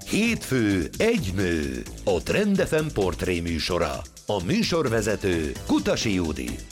Hétfő egy nő, a Trend FM portré műsora. A műsorvezető Kutasi Judit.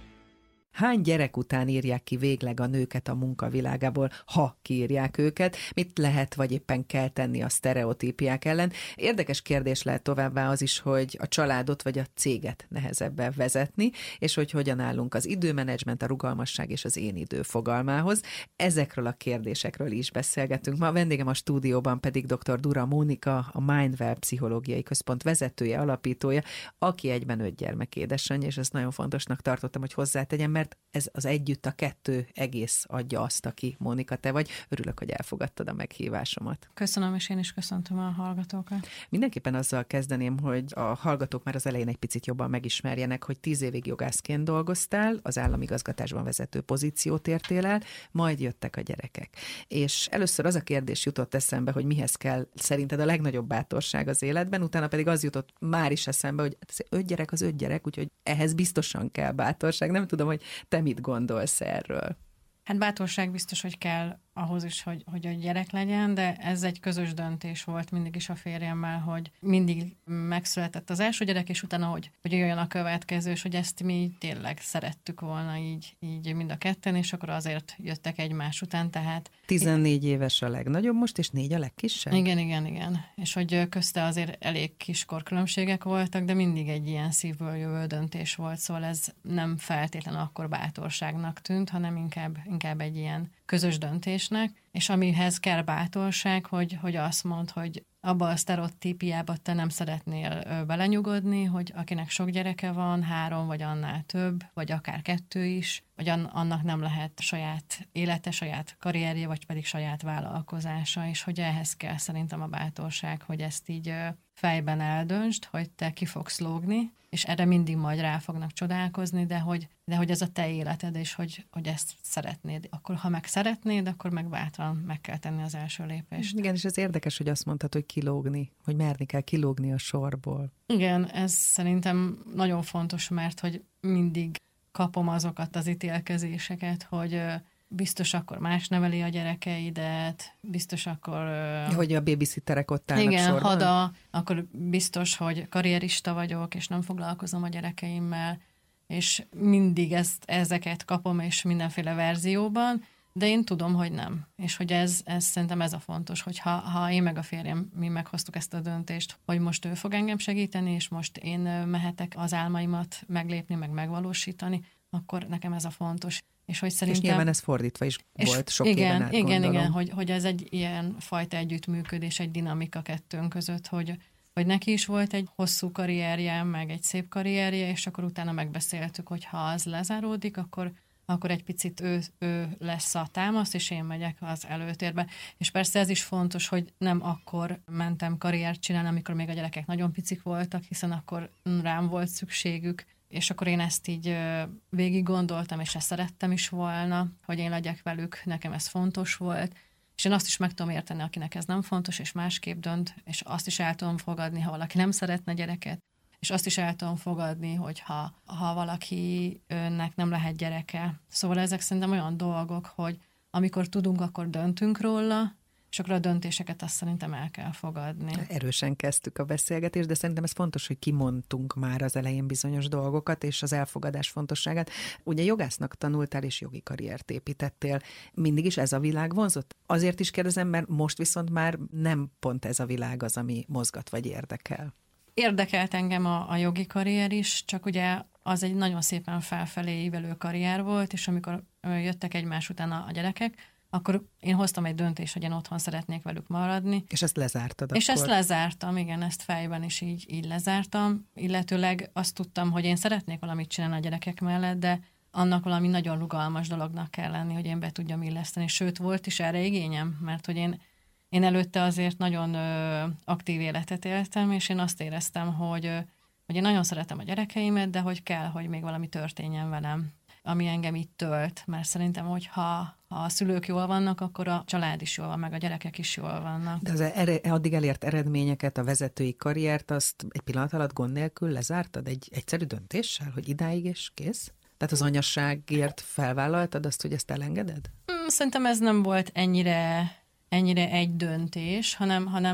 Hány gyerek után írják ki végleg a nőket a munkavilágából, ha kiírják őket? Mit lehet vagy éppen kell tenni a sztereotípiák ellen? Érdekes kérdés lehet továbbá az is, hogy a családot vagy a céget nehezebben vezetni, és hogy hogyan állunk az időmenedzsment, a rugalmasság és az én idő fogalmához. Ezekről a kérdésekről is beszélgetünk. Ma a vendégem a stúdióban pedig dr. Dura Mónika, a Mindwell Pszichológiai Központ vezetője, alapítója, aki egyben 5 gyermek édesanyja, és ezt nagyon fontosnak tartottam, hogy hozzátegyem, mert ez az együtt a 2 egész adja azt, aki Mónika, te vagy. Örülök, hogy elfogadtad a meghívásomat. Köszönöm, és én is köszöntöm a hallgatókat. Mindenképpen azzal kezdeném, hogy a hallgatók már az elején egy picit jobban megismerjenek, hogy 10 évig jogászként dolgoztál, az államigazgatásban vezető pozíciót értél el, majd jöttek a gyerekek. És először az a kérdés jutott eszembe, hogy mihez kell szerinted a legnagyobb bátorság az életben, utána pedig az jutott már is eszembe, hogy 5 gyerek az 5 gyerek, úgyhogy ehhez biztosan kell bátorság. Nem tudom, hogy te mit gondolsz erről? Hát bátorság biztos, hogy kell ahhoz is, hogy a gyerek legyen, de ez egy közös döntés volt mindig is a férjemmel, hogy mindig megszületett az első gyerek, és utána, hogy jöjjön a következő, és hogy ezt mi tényleg szerettük volna így mind a ketten, és akkor azért jöttek egymás után, tehát... 14 éves a legnagyobb most, és 4 a legkisebb? Igen. És hogy közte azért elég kis korkülönbségek voltak, de mindig egy ilyen szívből jövő döntés volt, szóval ez nem feltétlenül akkor bátorságnak tűnt, hanem inkább egy ilyen közös döntésnek, és amihez kell bátorság, hogy azt mondd, hogy abba a sztereotípiába te nem szeretnél belenyugodni, hogy akinek sok gyereke van, 3 vagy annál több, vagy akár 2 is, vagy annak nem lehet saját élete, saját karrierje, vagy pedig saját vállalkozása, és hogy ehhez kell szerintem a bátorság, hogy ezt így fejben eldöntsd, hogy te ki fogsz lógni, és erre mindig majd rá fognak csodálkozni, de hogy ez a te életed, és hogy ezt szeretnéd. Akkor, ha meg szeretnéd, akkor meg bátran meg kell tenni az első lépést. Igen, és ez érdekes, hogy azt mondtad, hogy kilógni, hogy merni kell kilógni a sorból. Igen, ez szerintem nagyon fontos, mert hogy mindig kapom azokat az ítélkezéseket, hogy biztos akkor más neveli a gyerekeidet, biztos akkor... Hogy a babysitterek ott állnak igen, sorban? akkor biztos, hogy karrierista vagyok, és nem foglalkozom a gyerekeimmel, és mindig ezeket kapom, és mindenféle verzióban, de én tudom, hogy nem. És hogy ez szerintem ez a fontos, hogy ha én meg a férjem, mi meghoztuk ezt a döntést, hogy most ő fog engem segíteni, és most én mehetek az álmaimat meglépni, meg megvalósítani, akkor nekem ez a fontos. És nyilván ez fordítva is volt sok éven át, igen, hogy ez egy ilyen fajta együttműködés, egy dinamika kettőnk között, hogy neki is volt egy hosszú karrierje, meg egy szép karrierje, és akkor utána megbeszéltük, hogy ha az lezáródik, akkor egy picit ő lesz a támasz, és én megyek az előtérbe. És persze ez is fontos, hogy nem akkor mentem karriert csinálni, amikor még a gyerekek nagyon picik voltak, hiszen akkor rám volt szükségük, és akkor én ezt így végig gondoltam, és ezt szerettem is volna, hogy én legyek velük, nekem ez fontos volt, és én azt is meg tudom érteni, akinek ez nem fontos, és másképp dönt, és azt is el tudom fogadni, ha valaki nem szeretne gyereket, és azt is el tudom fogadni, hogy ha valakinek nem lehet gyereke. Szóval ezek szerintem olyan dolgok, hogy amikor tudunk, akkor döntünk róla, és akkor a döntéseket azt szerintem el kell fogadni. Erősen kezdtük a beszélgetést, de szerintem ez fontos, hogy kimondtunk már az elején bizonyos dolgokat, és az elfogadás fontosságát. Ugye jogásznak tanultál, és jogi karriert építettél. Mindig is ez a világ vonzott? Azért is kérdezem, mert most viszont már nem pont ez a világ az, ami mozgat vagy érdekel. Érdekelt engem a jogi karrier is, csak ugye az egy nagyon szépen felfelé ívelő karrier volt, és amikor jöttek egymás után a gyerekek, akkor én hoztam egy döntést, hogy én otthon szeretnék velük maradni. És ezt lezártad És akkor? ezt lezártam, igen, ezt fejben is így lezártam. Illetőleg azt tudtam, hogy én szeretnék valamit csinálni a gyerekek mellett, de annak valami nagyon rugalmas dolognak kell lenni, hogy én be tudjam illeszteni. Sőt, volt is erre igényem, mert hogy én előtte azért nagyon aktív életet éltem, és én azt éreztem, hogy én nagyon szeretem a gyerekeimet, de hogy kell, hogy még valami történjen velem, ami engem itt tölt, mert szerintem, hogy ha a szülők jól vannak, akkor a család is jól van, meg a gyerekek is jól vannak. De az addig elért eredményeket, a vezetői karriert, azt egy pillanat alatt gond nélkül lezártad egy egyszerű döntéssel, hogy idáig és kész? Tehát az anyasságért felvállaltad azt, hogy ezt elengeded? Szerintem ez nem volt ennyire egy döntés, hanem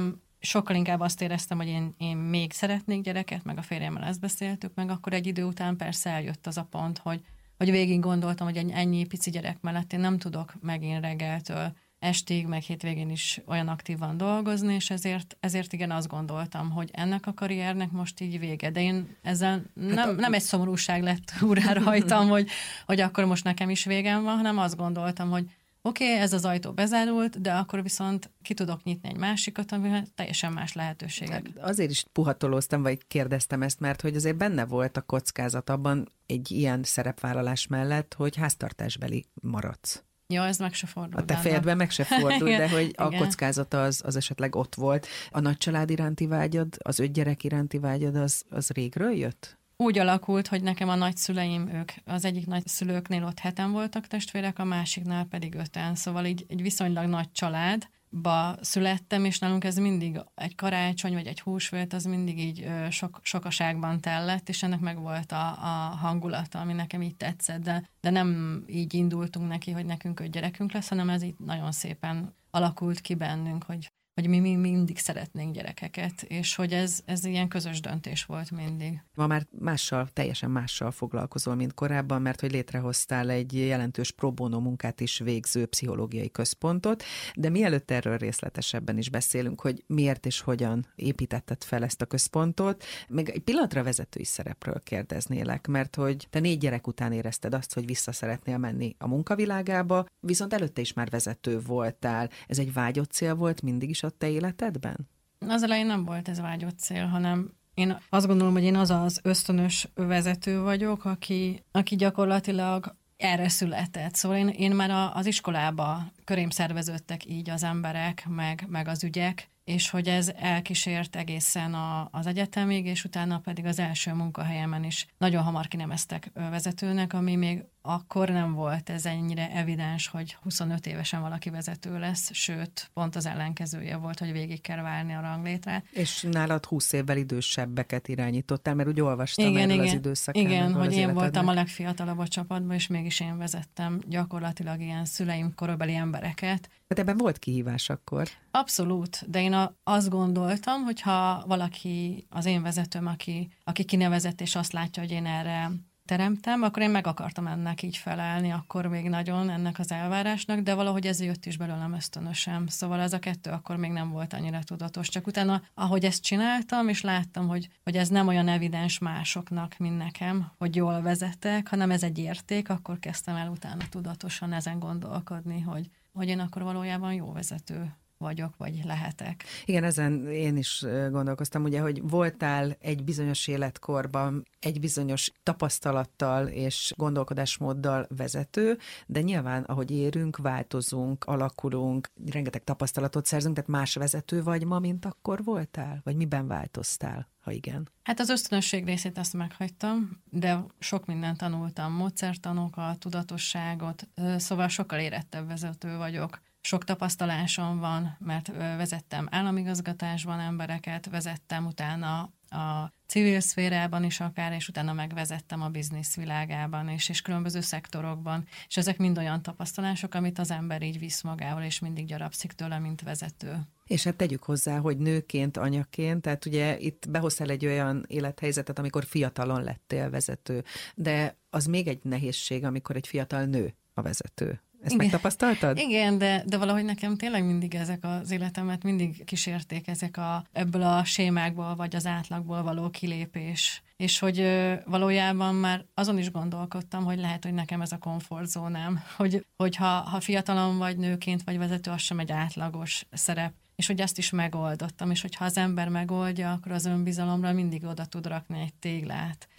sokkal inkább azt éreztem, hogy én még szeretnék gyereket, meg a férjemmel ezt beszéltük, meg akkor egy idő után persze eljött az a pont, hogy végig gondoltam, hogy ennyi pici gyerek mellett én nem tudok megint reggeltől estig, meg hétvégén is olyan aktívan dolgozni, és ezért igen azt gondoltam, hogy ennek a karriernek most így vége. De én ezzel nem egy szomorúság lett úrá rajtam, hogy akkor most nekem is végem van, hanem azt gondoltam, hogy oké, ez az ajtó bezárult, de akkor viszont ki tudok nyitni egy másikat, amivel teljesen más lehetőségek. Azért is puhatolóztam, vagy kérdeztem ezt, mert hogy azért benne volt a kockázat abban egy ilyen szerepvállalás mellett, hogy háztartásbeli maradsz. Ja, ez meg se fordult. A te fejedben meg se fordult, de hogy a kockázata az esetleg ott volt. A nagycsalád iránti vágyad, az 5 gyerek iránti vágyad, az régről jött? Úgy alakult, hogy nekem a nagyszüleim, ők az egyik nagyszülőknél ott 7-en voltak testvérek, a másiknál pedig 5-en. Szóval így egy viszonylag nagy családba születtem, és nálunk ez mindig egy karácsony vagy egy húsvét, az mindig így sokaságban tellett, és ennek meg volt a hangulata, ami nekem így tetszett, de nem így indultunk neki, hogy nekünk 5 gyerekünk lesz, hanem ez így nagyon szépen alakult ki bennünk, hogy mi mindig szeretnénk gyerekeket, és hogy ez ilyen közös döntés volt mindig. Ma már teljesen mással foglalkozol, mint korábban, mert hogy létrehoztál egy jelentős pro bono munkát is végző pszichológiai központot, de mielőtt erről részletesebben is beszélünk, hogy miért és hogyan építetted fel ezt a központot, még egy pillanatra vezetői szerepről kérdeznélek, mert hogy te 4 gyerek után érezted azt, hogy vissza szeretnél menni a munkavilágába, viszont előtte is már vezető voltál. Ez egy vágyott cél volt mindig is a te életedben? Az elején nem volt ez vágyott cél, hanem én azt gondolom, hogy én az ösztönös vezető vagyok, aki gyakorlatilag erre született. Szóval én már az iskolába körém szerveződtek így az emberek, meg az ügyek, és hogy ez elkísért egészen az egyetemig, és utána pedig az első munkahelyemen is nagyon hamar kineveztek vezetőnek, ami még akkor nem volt ez ennyire evidens, hogy 25 évesen valaki vezető lesz, sőt, pont az ellenkezője volt, hogy végig kell várni a ranglétrát. És nálad 20 évvel idősebbeket irányítottál, mert úgy olvastam erről az időszakán. Igen, hogy én voltam a legfiatalabb a csapatban, és mégis én vezettem gyakorlatilag ilyen szüleim korabeli embereket. Hát ebben volt kihívás akkor? Abszolút, de én azt gondoltam, hogy ha valaki, az én vezetőm, aki kinevezett, és azt látja, hogy én erre teremtem, akkor én meg akartam ennek így felelni, akkor még nagyon ennek az elvárásnak, de valahogy ez jött is belőlem ösztönösen. Szóval ez a 2 akkor még nem volt annyira tudatos. Csak utána, ahogy ezt csináltam, és láttam, hogy ez nem olyan evidens másoknak, mint nekem, hogy jól vezetek, hanem ez egy érték, akkor kezdtem el utána tudatosan ezen gondolkodni, hogy én akkor valójában jó vezető vagyok, vagy lehetek. Igen, ezen én is gondolkoztam, ugye, hogy voltál egy bizonyos életkorban, egy bizonyos tapasztalattal és gondolkodásmóddal vezető, de nyilván, ahogy érünk, változunk, alakulunk, rengeteg tapasztalatot szerzünk, tehát más vezető vagy ma, mint akkor voltál? Vagy miben változtál, ha igen? Hát az ösztönösség részét azt meghagytam, de sok mindent tanultam, módszertanokat, tudatosságot, szóval sokkal érettebb vezető vagyok. Sok tapasztalásom van, mert vezettem államigazgatásban embereket, vezettem utána a civil szférában is akár, és utána megvezettem a biznisz világában is, és különböző szektorokban, és ezek mind olyan tapasztalások, amit az ember így visz magával, és mindig gyarapszik tőle, mint vezető. És hát tegyük hozzá, hogy nőként, anyaként, tehát ugye itt behoztál egy olyan élethelyzetet, amikor fiatalon lettél vezető, de az még egy nehézség, amikor egy fiatal nő a vezető. Ezt igen. Megtapasztaltad? Igen, de valahogy nekem tényleg mindig ezek az életemet mindig kísérték ebből a sémákból, vagy az átlagból való kilépés. És hogy valójában már azon is gondolkodtam, hogy lehet, hogy nekem ez a komfortzónám, hogy ha fiatalon vagy nőként vagy vezető, az sem egy átlagos szerep. És hogy ezt is megoldottam, és hogyha az ember megoldja, akkor az önbizalomra mindig oda tud rakni egy téglát.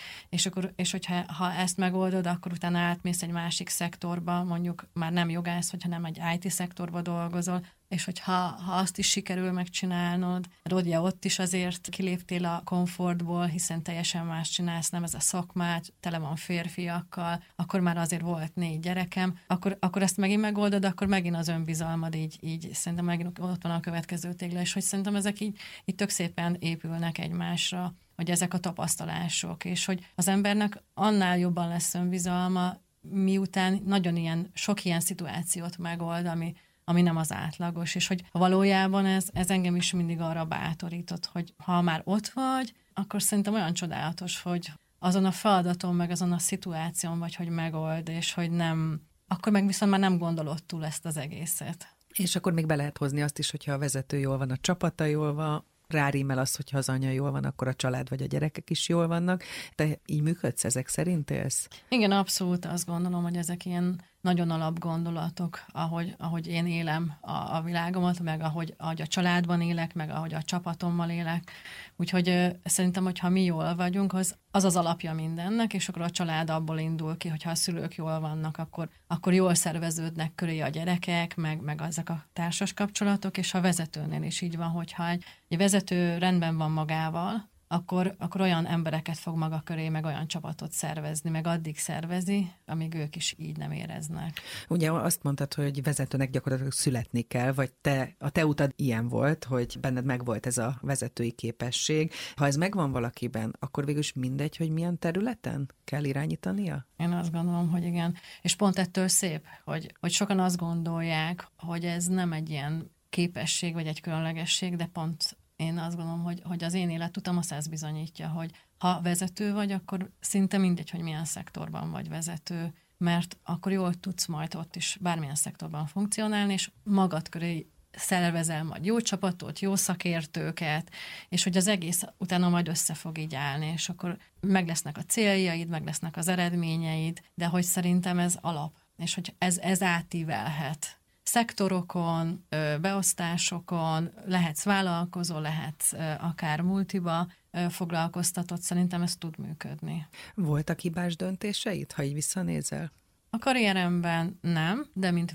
És hogyha ezt megoldod, akkor utána átmész egy másik szektorba, mondjuk már nem jogász, vagy hanem egy IT szektorba dolgozol, és hogyha azt is sikerül megcsinálnod, ugye ott is azért kiléptél a komfortból, hiszen teljesen más csinálsz, nem ez a szakmát, tele van férfiakkal, akkor már azért volt 4 gyerekem, akkor ezt megint megoldod, akkor megint az önbizalmad így szerintem megint ott van a következő tégla, és hogy szerintem ezek így tök szépen épülnek egymásra, hogy ezek a tapasztalások, és hogy az embernek annál jobban lesz önbizalma, miután nagyon sok ilyen szituációt megold, ami nem az átlagos, és hogy valójában ez engem is mindig arra bátorított, hogy ha már ott vagy, akkor szerintem olyan csodálatos, hogy azon a feladaton, meg azon a szituáción vagy, hogy megold, és hogy nem, akkor meg viszont már nem gondolod túl ezt az egészet. És akkor még be lehet hozni azt is, hogyha a vezető jól van, a csapata jól van, rárímel az, hogyha az anya jól van, akkor a család vagy a gyerekek is jól vannak. Te így működsz, ezek szerint élsz? Igen, abszolút azt gondolom, hogy ezek ilyen nagyon alapgondolatok, ahogy én élem a világomat, meg ahogy a családban élek, meg ahogy a csapatommal élek. Úgyhogy szerintem, hogyha mi jól vagyunk, az alapja mindennek, és akkor a család abból indul ki, hogyha a szülők jól vannak, akkor jól szerveződnek köré a gyerekek, meg ezek a társas kapcsolatok, és a vezetőnél is így van, hogyha egy vezető rendben van magával, akkor olyan embereket fog maga köré, meg olyan csapatot szervezni, meg addig szervezi, amíg ők is így nem éreznek. Ugye azt mondtad, hogy vezetőnek gyakorlatilag születni kell, vagy a te utad ilyen volt, hogy benned megvolt ez a vezetői képesség. Ha ez megvan valakiben, akkor végülis mindegy, hogy milyen területen kell irányítania? Én azt gondolom, hogy igen. És pont ettől szép, hogy sokan azt gondolják, hogy ez nem egy ilyen képesség, vagy egy különlegesség, de pont én azt gondolom, hogy az én életutam azt ezt bizonyítja, hogy ha vezető vagy, akkor szinte mindegy, hogy milyen szektorban vagy vezető, mert akkor jól tudsz majd ott is bármilyen szektorban funkcionálni, és magad köré szervezel majd jó csapatot, jó szakértőket, és hogy az egész utána majd össze fog így állni, és akkor meg lesznek a céljaid, meg lesznek az eredményeid, de hogy szerintem ez alap, és hogy ez átívelhet szektorokon, beosztásokon, lehetsz vállalkozó, lehetsz akár multiba foglalkoztatott, szerintem ez tud működni. Voltak hibás döntéseid, ha így visszanézel? A karrieremben nem, de mint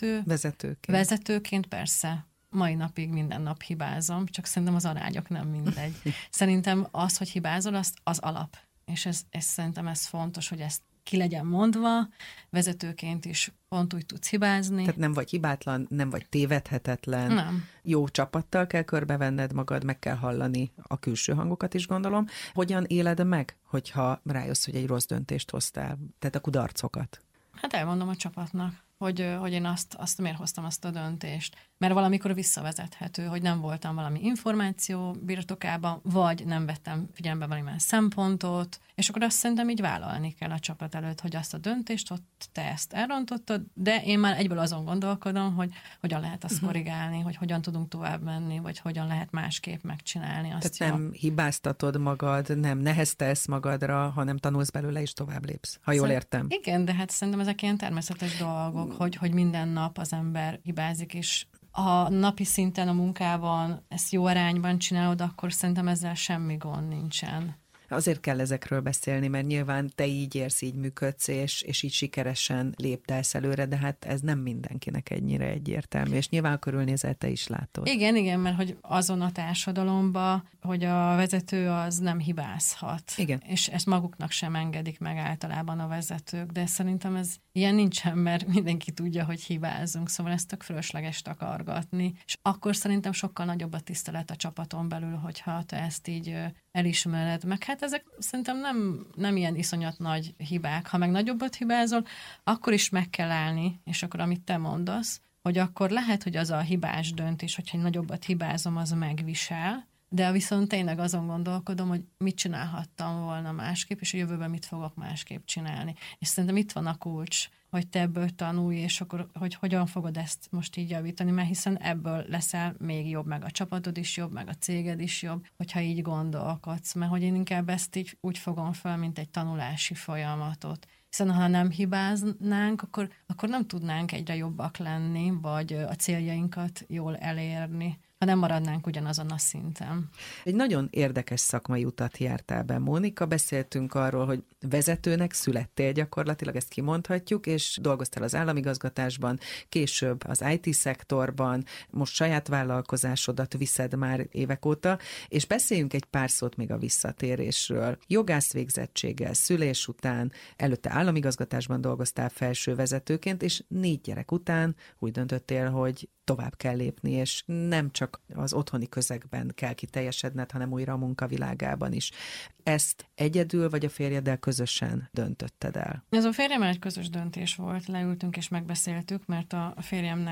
vezetőként persze. Mai napig minden nap hibázom, csak szerintem az arányok nem mindegy. Szerintem az, hogy hibázol, az alap. És szerintem ez fontos, hogy ezt ki legyen mondva, vezetőként is pont úgy tudsz hibázni. Tehát nem vagy hibátlan, nem vagy tévedhetetlen. Nem. Jó csapattal kell körbevenned magad, meg kell hallani a külső hangokat is, gondolom. Hogyan éled meg, hogyha rájössz, hogy egy rossz döntést hoztál? Tehát a kudarcokat. Hát elmondom a csapatnak, hogy én azt miért hoztam azt a döntést. Mert valamikor visszavezethető, hogy nem voltam valami információ birtokában, vagy nem vettem figyelembe valamilyen szempontot, és akkor azt szerintem így vállalni kell a csapat előtt, hogy azt a döntést ott te ezt elrontottad, de én már egyből azon gondolkodom, hogy hogyan lehet azt korrigálni, hogy hogyan tudunk tovább menni, vagy hogyan lehet másképp megcsinálni azt. Tehát nem hibáztatod magad, nem neheztelsz magadra, hanem tanulsz belőle és tovább lépsz, ha jól értem. Igen, de hát szerintem ezek ilyen természetes dolgok, hogy minden nap az ember hibázik, és ha napi szinten a munkában ezt jó arányban csinálod, akkor szerintem ezzel semmi gond nincsen. Azért kell ezekről beszélni, mert nyilván te így érsz, így működsz, és így sikeresen léptelsz előre, de hát ez nem mindenkinek ennyire egyértelmű, és nyilván körülnézel, te is látod. Igen, mert hogy azon a társadalomban, hogy a vezető az nem hibázhat. Igen. És ezt maguknak sem engedik meg általában a vezetők, de szerintem ez ilyen nincsen, mert mindenki tudja, hogy hibázunk, szóval ezt tök fölösleges takargatni. És akkor szerintem sokkal nagyobb a tisztelet a csapaton belül, hogyha te ezt így elismered. Meg hát ezek szerintem nem ilyen iszonyat nagy hibák. Ha meg nagyobbat hibázol, akkor is meg kell állni, és akkor amit te mondasz, hogy akkor lehet, hogy az a hibás döntés, hogyha egy nagyobbat hibázom, az megvisel, de viszont tényleg azon gondolkodom, hogy mit csinálhattam volna másképp, és a jövőben mit fogok másképp csinálni. És szerintem itt van a kulcs, hogy te ebből tanulj, és akkor hogy hogyan fogod ezt most így javítani, mert hiszen ebből leszel még jobb, meg a csapatod is jobb, meg a céged is jobb, hogyha így gondolkodsz, mert hogy én inkább ezt így úgy fogom fel, mint egy tanulási folyamatot. Hiszen ha nem hibáznánk, akkor nem tudnánk egyre jobbak lenni, vagy a céljainkat jól elérni, ha nem maradnánk ugyanazon a szinten. Egy nagyon érdekes szakmai utat jártál be, Mónika. Beszéltünk arról, hogy vezetőnek születtél gyakorlatilag, ezt kimondhatjuk, és dolgoztál az államigazgatásban, később az IT-szektorban, most saját vállalkozásodat viszed már évek óta, és beszéljünk egy pár szót még a visszatérésről. Jogász végzettséggel, szülés után, előtte államigazgatásban dolgoztál felsővezetőként, és 4 gyerek után úgy döntöttél, hogy tovább kell lépni, és nem csak az otthoni közegben kell kiteljesedned, hanem újra a munkavilágában is. Ezt egyedül vagy a férjeddel közösen döntötted el? Ez a férjemmel egy közös döntés volt, leültünk és megbeszéltük, mert a férjemnek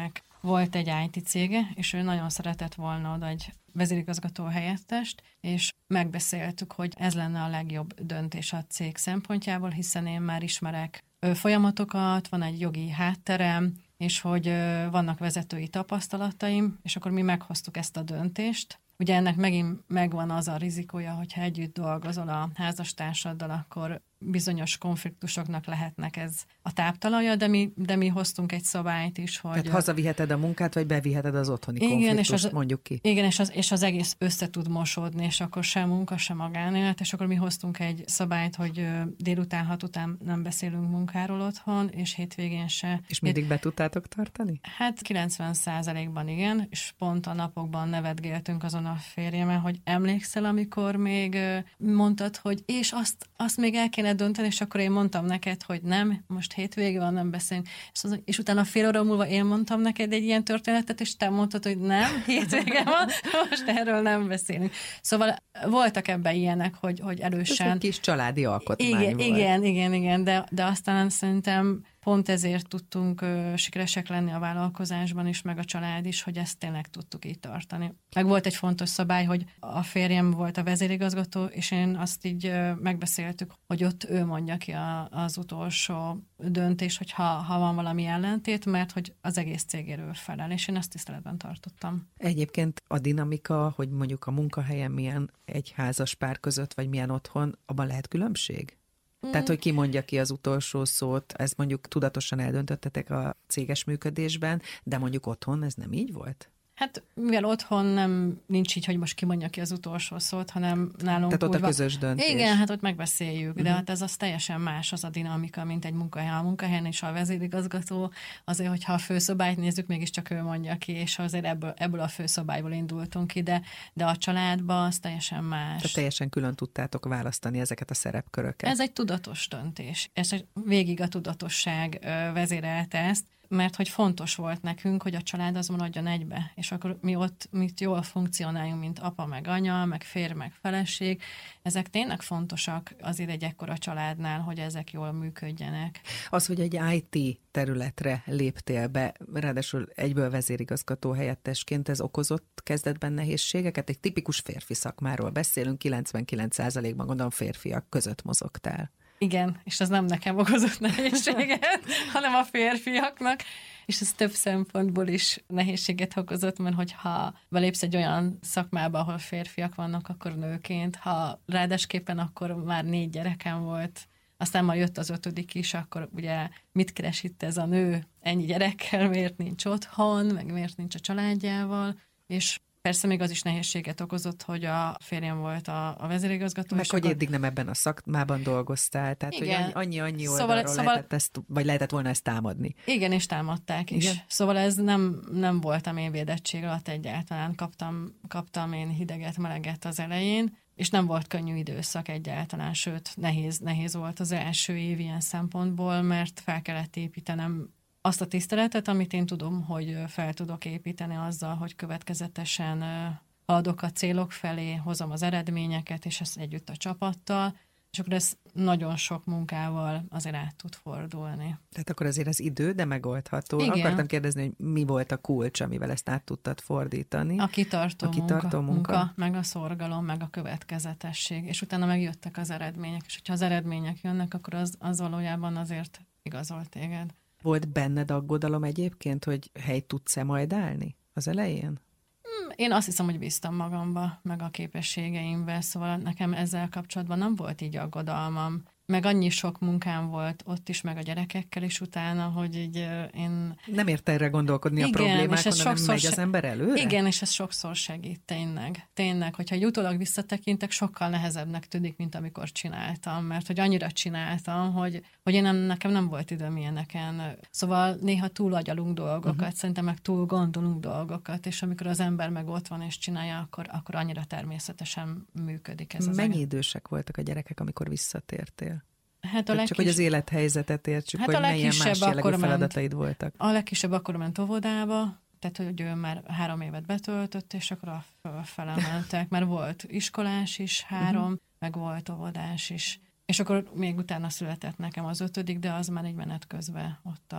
volt egy IT cége, és ő nagyon szeretett volna oda egy vezérigazgató helyettest, és megbeszéltük, hogy ez lenne a legjobb döntés a cég szempontjából, hiszen én már ismerek folyamatokat, van egy jogi hátterem, és hogy vannak vezetői tapasztalataim, és akkor mi meghoztuk ezt a döntést. Ugye ennek megint megvan az a rizikója, hogyha együtt dolgozol a házastársaddal, akkor bizonyos konfliktusoknak lehetnek ez a táptalaja, de mi hoztunk egy szabályt is, hogy... Tehát hazaviheted a munkát, vagy beviheted az otthoni konfliktust, mondjuk ki. Igen, és az egész össze tud mosódni, és akkor sem munka, sem magánélet, és akkor mi hoztunk egy szabályt, hogy délután 6 után nem beszélünk munkáról otthon, és hétvégén se. És mindig be tudtátok tartani? Hát 90%-ban igen, és pont a napokban nevetgéltünk azon a férjemmel, hogy emlékszel, amikor még mondtad, hogy és azt még el kéne dönteni, és akkor én mondtam neked, hogy nem, most hétvége van, nem beszélünk. És utána fél óra múlva én mondtam neked egy ilyen történetet, és te mondtad, hogy nem, hétvége van, most erről nem beszélünk. Szóval voltak ebben ilyenek, hogy erősen... Ez egy kis családi alkotmány volt. Igen, de aztán szerintem pont ezért tudtunk sikeresek lenni a vállalkozásban is, meg a család is, hogy ezt tényleg tudtuk így tartani. Meg volt egy fontos szabály, hogy a férjem volt a vezérigazgató, és én azt így megbeszéltük, hogy ott ő mondja ki az utolsó döntés, hogy ha van valami ellentét, mert hogy az egész cégéről felel, és én ezt tiszteletben tartottam. Egyébként a dinamika, hogy mondjuk a munkahelyen milyen egy házas pár között, vagy milyen otthon, abban lehet különbség? Tehát, hogy ki mondja ki az utolsó szót, ezt mondjuk tudatosan eldöntöttetek a céges működésben, de mondjuk otthon ez nem így volt? Hát, mivel otthon nincs így, hogy most kimondja ki az utolsó szót, hanem nálunk tehát ott a közös döntés. Igen, hát ott megbeszéljük, de hát ez az teljesen más az a dinamika, mint egy munkahelyen. A munkahelyen is a vezérigazgató, azért, hogyha a főszobályt nézzük, mégiscsak ő mondja ki, és azért ebből a főszobályból indultunk ki, de a családban az teljesen más. Tehát teljesen külön tudtátok választani ezeket a szerepköröket. Ez egy tudatos döntés. Végig a tudatosság vezérelte ezt, mert hogy fontos volt nekünk, hogy a család az maradjon egybe, és akkor mi ott jól funkcionáljunk, mint apa, meg anya, meg férj, meg feleség. Ezek tényleg fontosak azért egy ekkora családnál, hogy ezek jól működjenek. Az, hogy egy IT területre léptél be, ráadásul egyből vezérigazgató helyettesként, ez okozott kezdetben nehézségeket? Egy tipikus férfi szakmáról beszélünk, 99%-ban gondolom férfiak között mozogtál. Igen, és ez nem nekem okozott nehézséget, hanem a férfiaknak, és ez több szempontból is nehézséget okozott, mert hogyha belépsz egy olyan szakmába, ahol férfiak vannak, akkor nőként, ha ráadásképpen akkor már 4 gyerekem volt, aztán majd jött az 5. is, akkor ugye mit keres itt ez a nő ennyi gyerekkel, miért nincs otthon, meg miért nincs a családjával, és persze még az is nehézséget okozott, hogy a férjem volt a vezérigazgató. Meg hogy eddig nem ebben a szakmában dolgoztál, tehát igen. Hogy annyi oldalról lehetett ezt, vagy lehetett volna ezt támadni. Igen, és támadták is. Igen? Szóval ez nem voltam én védettség alatt egyáltalán. Kaptam én hideget, meleget az elején, és nem volt könnyű időszak egyáltalán, sőt, nehéz volt az első év ilyen szempontból, mert fel kellett építenem azt a tiszteletet, amit én tudom, hogy fel tudok építeni azzal, hogy következetesen haladok a célok felé, hozom az eredményeket, és ezt együtt a csapattal, és akkor ez nagyon sok munkával azért át tud fordulni. Tehát akkor azért az idő, de megoldható. Igen. Akartam kérdezni, hogy mi volt a kulcs, amivel ezt át tudtad fordítani? A kitartó munka, meg a szorgalom, meg a következetesség, és utána megjöttek az eredmények, és hogyha az eredmények jönnek, akkor az valójában azért igazol téged. Volt benned aggodalom egyébként, hogy helyt tudsz-e majd állni az elején? Én azt hiszem, hogy bíztam magamba, meg a képességeimbe, szóval nekem ezzel kapcsolatban nem volt így aggodalmam. Meg annyi sok munkám volt ott is, meg a gyerekekkel is utána, hogy így én... Nem ért erre gondolkodni a problémákon, hanem megy az ember előre? Igen, és ez sokszor segít, tényleg. Hogyha egy utólag visszatekintek, sokkal nehezebbnek tűnik, mint amikor csináltam, mert hogy annyira csináltam, hogy nekem nem volt időm ilyeneken. Szóval néha túlagyalunk dolgokat, szerintem meg túl gondolunk dolgokat, és amikor az ember meg ott van és csinálja, akkor annyira természetesen működik ez az Mennyi idősek voltak a gyerekek, amikor visszatértél? Hát csak hogy az élethelyzetet értsük, hogy milyen más jellegű feladataid voltak. A legkisebb akkor ment óvodába, tehát hogy ő már 3 évet betöltött, és akkor fölfele mentek, mert volt iskolás is 3, meg volt óvodás is. És akkor még utána született nekem az 5., de az már egy menet közben ott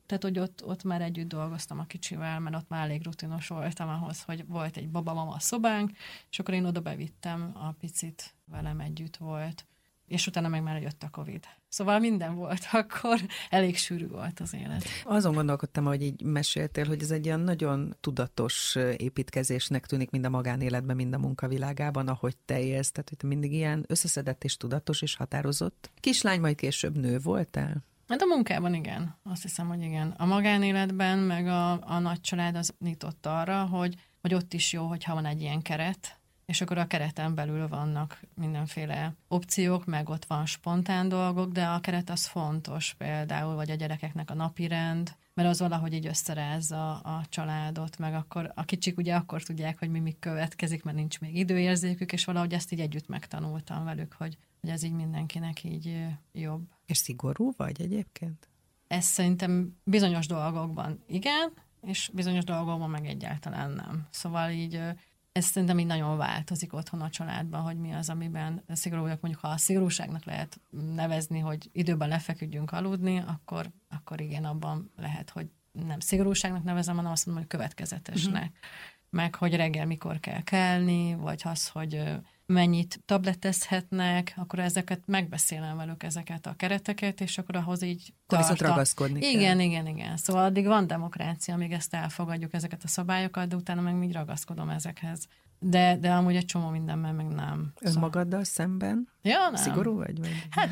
Tehát, hogy ott már együtt dolgoztam a kicsivel, mert ott már elég rutinos voltam ahhoz, hogy volt egy babamama szobánk, és akkor én oda bevittem, a picit velem együtt volt. És utána meg már jött a Covid. Szóval minden volt, akkor elég sűrű volt az élet. Azon gondolkodtam, hogy így meséltél, hogy ez egy ilyen nagyon tudatos építkezésnek tűnik mind a magánéletben, mind a munkavilágában, ahogy te élsz, tehát hogy te mindig ilyen összeszedett és tudatos és határozott. Kislány, majd később nő voltál? Hát a munkában igen, azt hiszem, hogy igen. A magánéletben meg a nagy család az nyitott arra, hogy ott is jó, hogyha van egy ilyen keret, és akkor a kereten belül vannak mindenféle opciók, meg ott van spontán dolgok, de a keret az fontos például, vagy a gyerekeknek a napirend, mert az valahogy így összerázza a családot, meg akkor a kicsik ugye akkor tudják, hogy mi következik, mert nincs még időérzékük, és valahogy ezt így együtt megtanultam velük, hogy ez így mindenkinek így jobb. És szigorú vagy egyébként? Ez szerintem bizonyos dolgokban igen, és bizonyos dolgokban meg egyáltalán nem. Szóval így ez szerintem így nagyon változik otthon a családban, hogy mi az, amiben szigorú vagyok. Mondjuk, ha a szigorúságnak lehet nevezni, hogy időben lefeküdjünk aludni, akkor igen, abban lehet, hogy nem szigorúságnak nevezem, hanem azt mondom, hogy következetesnek. Meg, hogy reggel mikor kell kelni, vagy az, hogy mennyit tabletezhetnek, akkor ezeket megbeszélem velük, ezeket a kereteket, és akkor ahhoz így viszont ragaszkodni kell. Igen. Szóval addig van demokrácia, amíg ezt elfogadjuk, ezeket a szabályokat, de utána meg még ragaszkodom ezekhez. De amúgy egy csomó mindenben meg nem. Önmagaddal szemben? Ja, nem. Szigorú vagy? Hát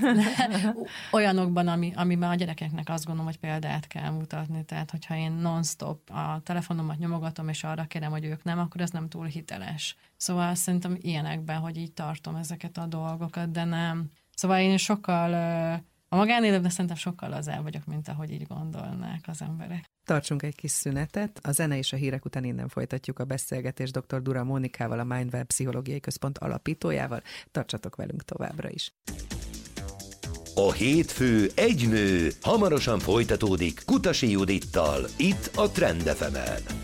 olyanokban, amiben a gyerekeknek azt gondolom, hogy példát kell mutatni. Tehát, hogyha én non-stop a telefonomat nyomogatom, és arra kérem, hogy ők nem, akkor ez nem túl hiteles. Szóval szerintem ilyenekben, hogy így tartom ezeket a dolgokat, de nem. Szóval én sokkal, a magánéletben szerintem sokkal lazább vagyok, mint ahogy így gondolnák az emberek. Tartsunk egy kis szünetet. A zene és a hírek után innen folytatjuk a beszélgetést dr. Dura Mónikával, a Mindwell Pszichológiai Központ alapítójával. Tartsatok velünk továbbra is. A hétfő egy nő hamarosan folytatódik Kutasi Judittal, itt a Trend FM-en.